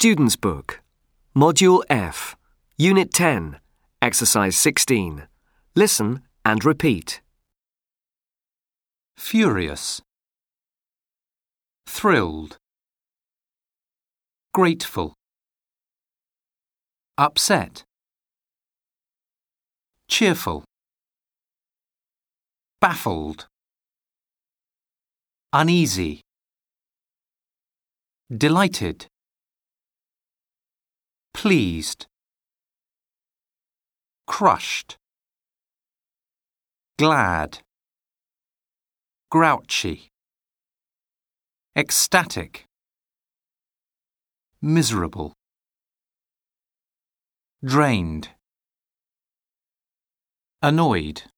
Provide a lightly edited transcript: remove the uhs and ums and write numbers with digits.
Student's Book, Module F, Unit 10, Exercise 16. Listen and repeat. Furious, thrilled, grateful, upset, cheerful, baffled, uneasy, delighted, pleased, crushed, glad, grouchy, ecstatic, miserable, drained, annoyed.